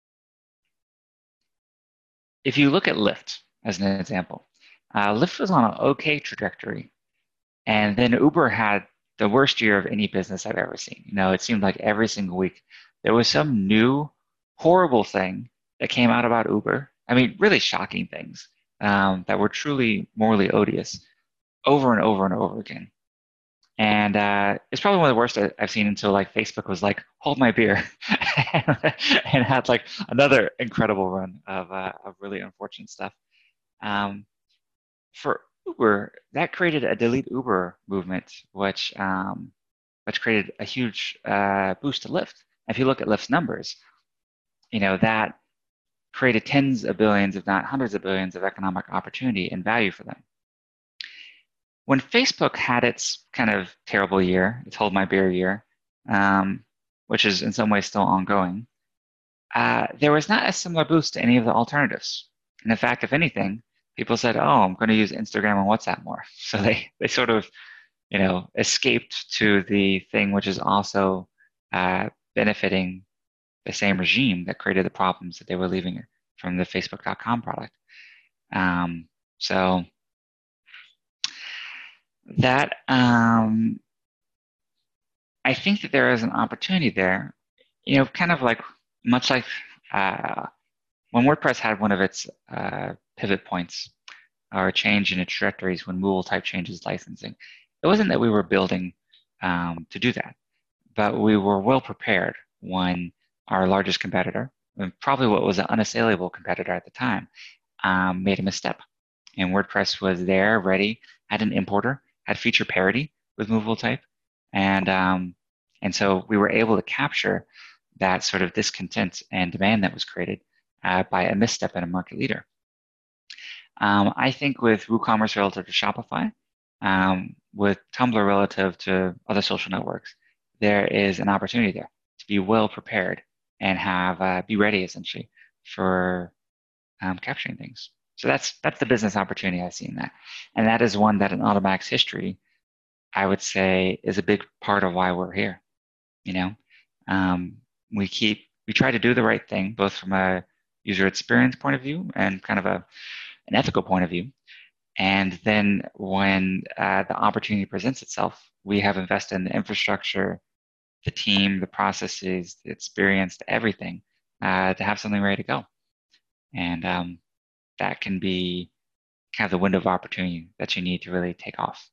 S1: if you look at Lyft as an example, uh, Lyft was on an okay trajectory, and then Uber had the worst year of any business I've ever seen. You know, it seemed like every single week there was some new horrible thing that came out about Uber. I mean, really shocking things um, that were truly morally odious over and over and over again. And uh, it's probably one of the worst I- I've seen until like Facebook was like, hold my beer, and had like another incredible run of uh, of really unfortunate stuff. Um, for Uber, that created a delete Uber movement, which um, which created a huge uh, boost to Lyft. If you look at Lyft's numbers, you know that created tens of billions, if not hundreds of billions, of economic opportunity and value for them. When Facebook had its kind of terrible year, its hold my beer year, um, which is in some ways still ongoing, uh, there was not a similar boost to any of the alternatives. And in fact, if anything, people said, "Oh, I'm going to use Instagram and WhatsApp more." So they they sort of you know escaped to the thing which is also uh, benefiting the same regime that created the problems that they were leaving from the Facebook dot com product. Um, so that um, I think that there is an opportunity there, you know, kind of like much like uh, when WordPress had one of its uh, pivot points or a change in its trajectories when Movable Type changes licensing. It wasn't that we were building um, to do that, but we were well prepared when our largest competitor, and probably what was an unassailable competitor at the time, um, made a misstep. And WordPress was there, ready, had an importer, had feature parity with movable type, and um, and so we were able to capture that sort of discontent and demand that was created uh, by a misstep in a market leader. Um, I think with WooCommerce relative to Shopify, um, with Tumblr relative to other social networks, there is an opportunity there to be well prepared and have uh, be ready essentially for um, capturing things. So that's that's the business opportunity I see in that, and that is one that in Automatic's history, I would say, is a big part of why we're here. You know, um, we keep we try to do the right thing, both from a user experience point of view and kind of a an ethical point of view. And then when uh, the opportunity presents itself, we have invested in the infrastructure, the team, the processes, the experience, everything uh, to have something ready to go. And um, that can be kind of the window of opportunity that you need to really take off.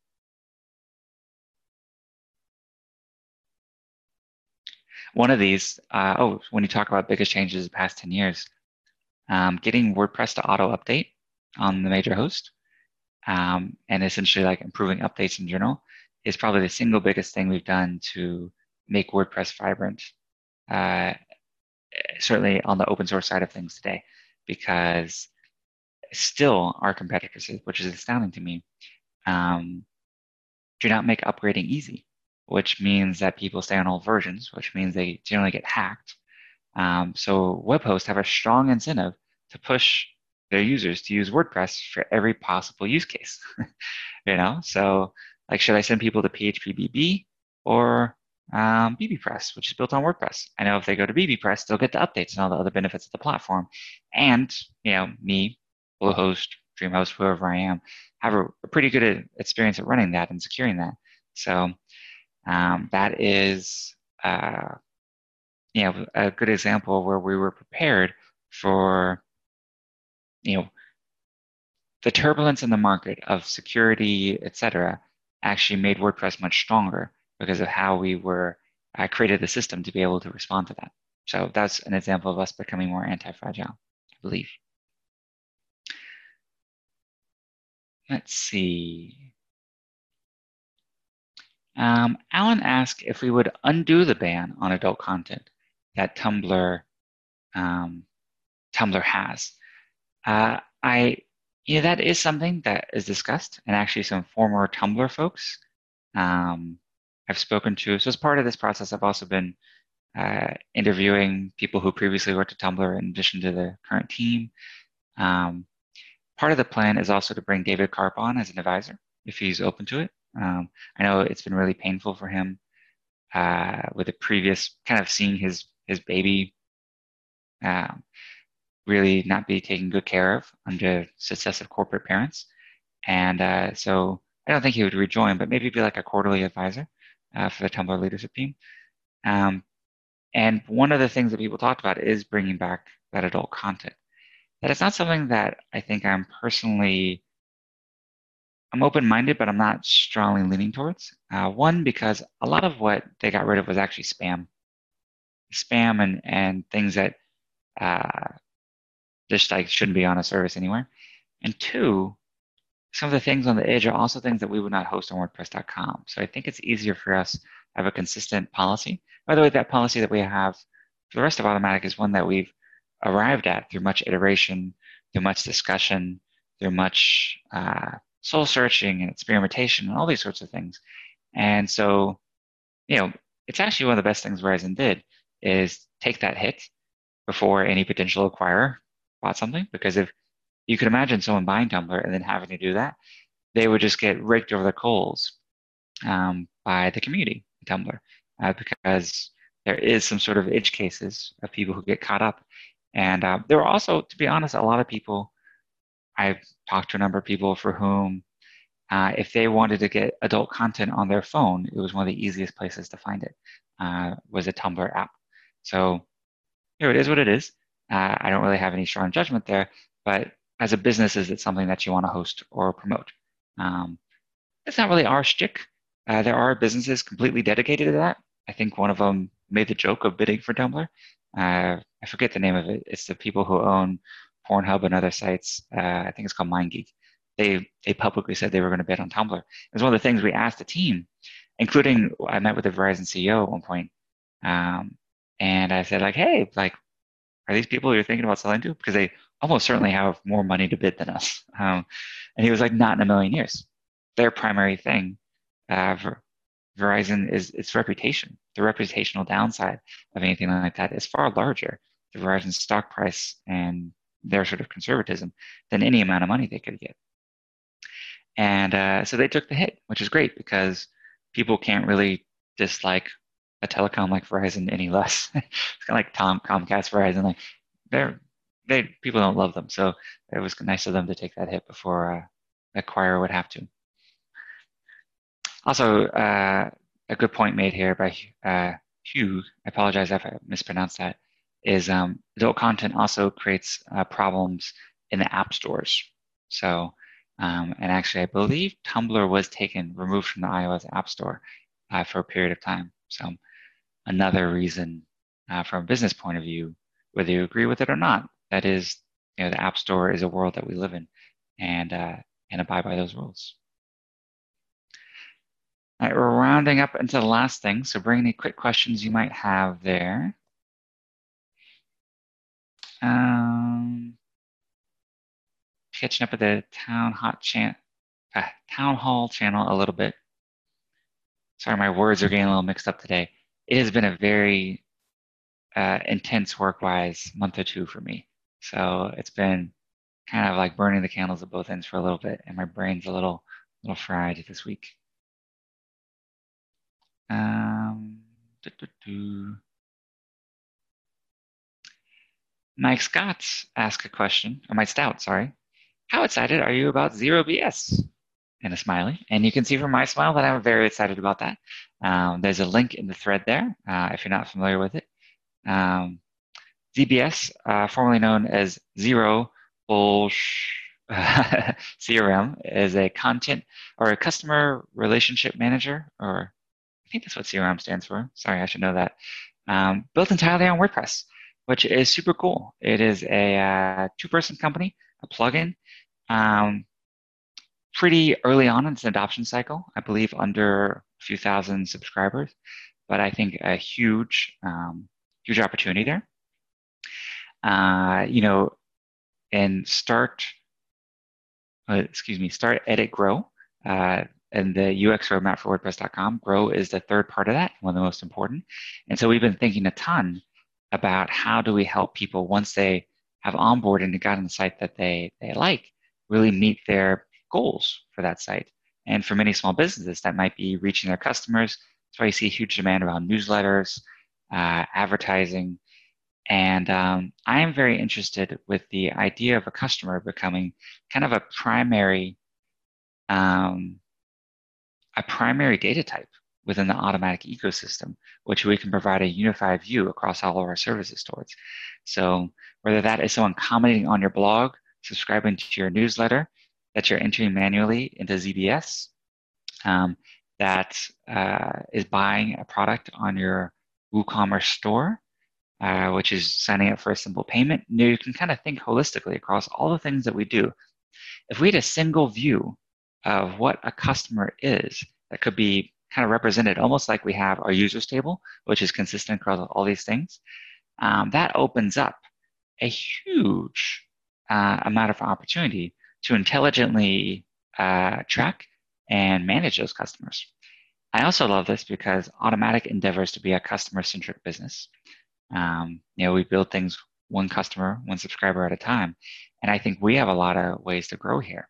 S1: One of these, uh, oh, when you talk about biggest changes the past ten years, um, getting WordPress to auto update on the major host um, and essentially like improving updates in general is probably the single biggest thing we've done to make WordPress vibrant, uh, certainly on the open source side of things today, because still our competitors, which is astounding to me, um, do not make upgrading easy, which means that people stay on old versions, which means they generally get hacked. Um, so web hosts have a strong incentive to push their users to use WordPress for every possible use case. You know, so like, should I send people to P H P B B or um, bbPress, which is built on WordPress? I know if they go to bbPress, they'll get the updates and all the other benefits of the platform. And, you know, me, Bluehost, DreamHost, whoever I am, have a, a pretty good experience at running that and securing that. So um, that is, uh, you know, a good example where we were prepared for, you know, the turbulence in the market of security, et cetera, actually made WordPress much stronger because of how we were uh, created the system to be able to respond to that. So that's an example of us becoming more anti-fragile, I believe. Let's see. Um, Alan asked if we would undo the ban on adult content that Tumblr um, Tumblr has. Uh, I, you know, that is something that is discussed, and actually some former Tumblr folks um, I've spoken to. So as part of this process, I've also been uh, interviewing people who previously worked at Tumblr in addition to the current team. Um, part of the plan is also to bring David Karp on as an advisor, if he's open to it. Um, I know it's been really painful for him uh, with the previous kind of seeing his his baby um, really not be taken good care of under successive corporate parents. And uh, so I don't think he would rejoin, but maybe be like a quarterly advisor uh, for the Tumblr leadership team. Um, and one of the things that people talked about is bringing back that adult content. That is not something that I think I'm personally I'm open-minded, but I'm not strongly leaning towards. Uh, one, because a lot of what they got rid of was actually spam, spam and and things that uh, just like shouldn't be on a service anywhere. And two, some of the things on the edge are also things that we would not host on WordPress dot com. So I think it's easier for us to have a consistent policy. By the way, that policy that we have for the rest of Automattic is one that we've arrived at through much iteration, through much discussion, through much uh, soul searching and experimentation and all these sorts of things. And so, you know, it's actually one of the best things Verizon did is take that hit before any potential acquirer bought something. Because if you could imagine someone buying Tumblr and then having to do that, they would just get raked over the coals um, by the community in Tumblr uh, because there is some sort of edge cases of people who get caught up. And uh, there were also, to be honest, a lot of people, I've talked to a number of people for whom uh, if they wanted to get adult content on their phone, it was one of the easiest places to find it, uh, was a Tumblr app. So you know, it is what it is. Uh, I don't really have any strong judgment there, but as a business, is it something that you want to host or promote? Um, it's not really our shtick. Uh, there are businesses completely dedicated to that. I think one of them made the joke of bidding for Tumblr. Uh, I forget the name of it. It's the people who own Pornhub and other sites. Uh, I think it's called MindGeek. They they publicly said they were going to bid on Tumblr. It was one of the things we asked the team, including I met with the Verizon C E O at one point, um, and I said like, hey, like, are these people you're thinking about selling to? Because they almost certainly have more money to bid than us. Um, and he was like, not in a million years. Their primary thing, uh, for Verizon, is its reputation. The reputational downside of anything like that is far larger to Verizon's stock price and their sort of conservatism than any amount of money they could get. And uh, so they took the hit, which is great because people can't really dislike a telecom like Verizon any less. It's kind of like Tom, Comcast, Verizon. Like they're they people don't love them, so it was nice of them to take that hit before uh, the acquirer would have to. Also, uh, a good point made here by uh, Hugh. I apologize if I mispronounced that. Is um, adult content also creates uh, problems in the app stores. So, um, and actually, I believe Tumblr was taken, removed from the iOS App Store uh, for a period of time. So, another reason uh, from a business point of view, whether you agree with it or not, that is, you know, the App Store is a world that we live in, and uh, and abide by those rules. All right, we're rounding up into the last thing, so bring any quick questions you might have there. Um, catching up with the town hot chan uh, town hall channel a little bit. Sorry, my words are getting a little mixed up today. It has been a very uh, intense work-wise month or two for me. So it's been kind of like burning the candles at both ends for a little bit, and my brain's a little, little fried this week. Um, doo -doo -doo. Mike Scott asked a question, or Mike Stout, sorry. How excited are you about Zero B S? And a smiley. And you can see from my smile that I'm very excited about that. Um, there's a link in the thread there uh, if you're not familiar with it. Um, Z B S, uh, formerly known as Zero Bullsh C R M, is a content or a customer relationship manager, or I think that's what C R M stands for. Sorry, I should know that. Um, built entirely on WordPress, which is super cool. It is a uh, two-person company, a plugin. Um, pretty early on in its adoption cycle, I believe under a few thousand subscribers, but I think a huge, um, huge opportunity there. Uh, you know, and start, uh, excuse me, start, edit, grow. Uh, and the U X roadmap for WordPress dot com, grow is the third part of that, one of the most important. And so we've been thinking a ton about how do we help people once they have onboarded and gotten the site that they, they like, really meet their goals for that site. And for many small businesses, that might be reaching their customers. That's why you see a huge demand around newsletters, uh, advertising. And um, I am very interested with the idea of a customer becoming kind of a primary, um, a primary data type within the Automattic ecosystem, which we can provide a unified view across all of our services towards. So whether that is someone commenting on your blog, subscribing to your newsletter, that you're entering manually into Z B S, um, that uh, is buying a product on your WooCommerce store, uh, which is signing up for a simple payment. You know, you can kind of think holistically across all the things that we do. If we had a single view of what a customer is, that could be kind of represented almost like we have our users table, which is consistent across all these things, um, that opens up a huge uh, amount of opportunity to intelligently uh, track and manage those customers. I also love this because Automattic endeavors to be a customer-centric business. Um, you know, we build things one customer, one subscriber at a time, and I think we have a lot of ways to grow here.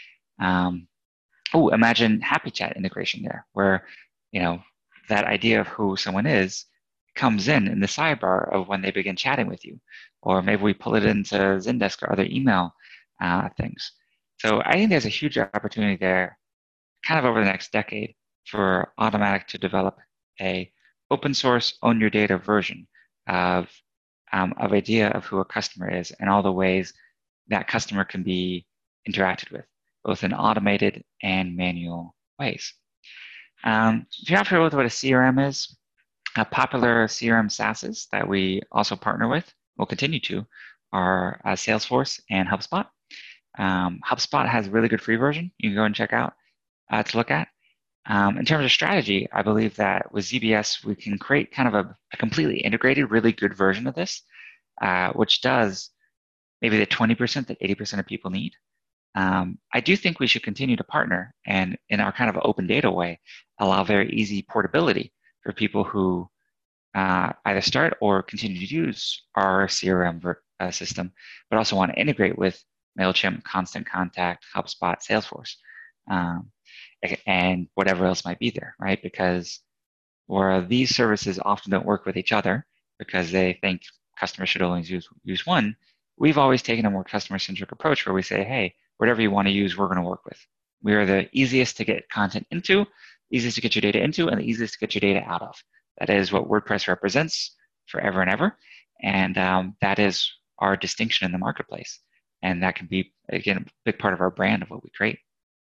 S1: Um, oh, imagine HappyChat integration there, where you know that idea of who someone is comes in in the sidebar of when they begin chatting with you, or maybe we pull it into Zendesk or other email uh, things. So I think there's a huge opportunity there, kind of over the next decade, for Automattic to develop a open source own your data version of um, of idea of who a customer is and all the ways that customer can be interacted with, both in automated and manual ways. Um, if you're not familiar with what a C R M is, a popular C R M SaaSes that we also partner with, will continue to, are uh, Salesforce and HubSpot. Um, HubSpot has a really good free version you can go and check out uh, to look at. Um, in terms of strategy, I believe that with Z B S, we can create kind of a, a completely integrated, really good version of this, uh, which does maybe the twenty percent that eighty percent of people need. Um, I do think we should continue to partner and in our kind of open data way, allow very easy portability for people who uh, either start or continue to use our C R M ver- uh, system, but also want to integrate with MailChimp, Constant Contact, HubSpot, Salesforce. Um, and whatever else might be there, right? Because where these services often don't work with each other because they think customers should only use, use one, we've always taken a more customer-centric approach where we say, hey, whatever you want to use, we're going to work with. We are the easiest to get content into, easiest to get your data into, and the easiest to get your data out of. That is what WordPress represents forever and ever. And um, that is our distinction in the marketplace. And that can be, again, a big part of our brand of what we create.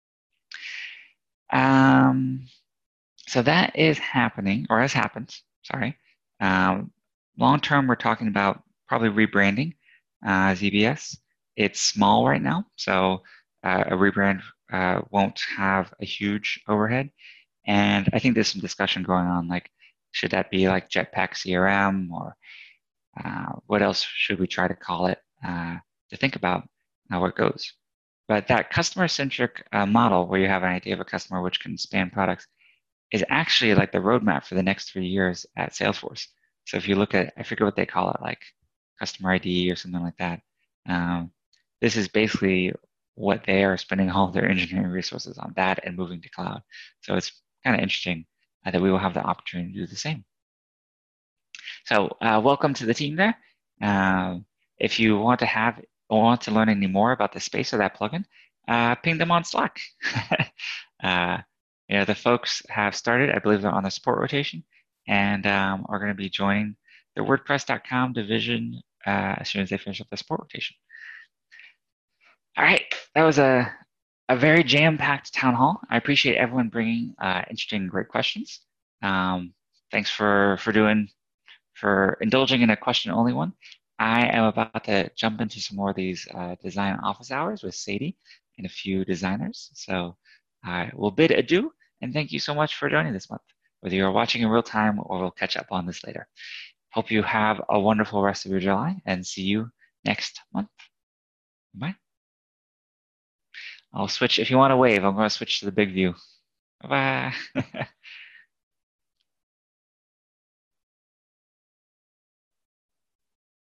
S1: Um, so that is happening, or has happened, sorry. Um, long term, we're talking about probably rebranding uh, Z B S. It's small right now, so uh, a rebrand uh, won't have a huge overhead. And I think there's some discussion going on, like, should that be like Jetpack C R M, or uh, what else should we try to call it uh, to think about how it goes. But that customer-centric uh, model where you have an idea of a customer which can span products is actually like the roadmap for the next three years at Salesforce. So if you look at, I forget what they call it, like customer I D or something like that. Um, this is basically what they are spending all their engineering resources on, that and moving to cloud. So it's kind of interesting uh, that we will have the opportunity to do the same. So uh, welcome to the team there. Um, if you want to have or want to learn any more about the space of that plugin, uh, ping them on Slack. uh, you know, the folks have started, I believe they're on the support rotation, and um, are going to be joining the WordPress dot com division uh, as soon as they finish up the support rotation. All right, that was a, a very jam-packed town hall. I appreciate everyone bringing uh, interesting, great questions. Um, thanks for, for doing for indulging in a question-only one. I am about to jump into some more of these uh, design office hours with Sadie and a few designers. So I will bid adieu, and thank you so much for joining this month, whether you're watching in real time or we'll catch up on this later. Hope you have a wonderful rest of your July, and see you next month. Bye. I'll switch, if you want to wave, I'm going to switch to the big view. Bye-bye.